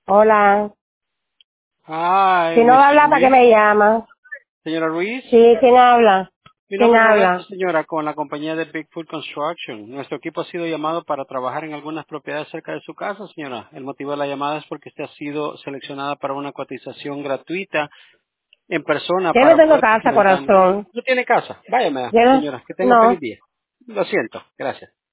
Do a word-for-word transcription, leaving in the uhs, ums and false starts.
Hola. Hi, Si no mister habla, ¿para qué Ruiz. me llama? Señora Ruiz, Sí, ¿quién habla? mi ¿Quién nombre es Roberto, habla? señora, con la compañía de Bigfoot Construction. Nuestro equipo ha sido llamado para trabajar en algunas propiedades cerca de su casa, señora. El motivo de la llamada es porque usted ha sido seleccionada para una cotización gratuita en persona Yo no para tengo puertas y casa, ventanas. corazón. ¿No tiene casa? Váyame, Yo no, señora, que tenga un feliz no. día. Lo siento, gracias.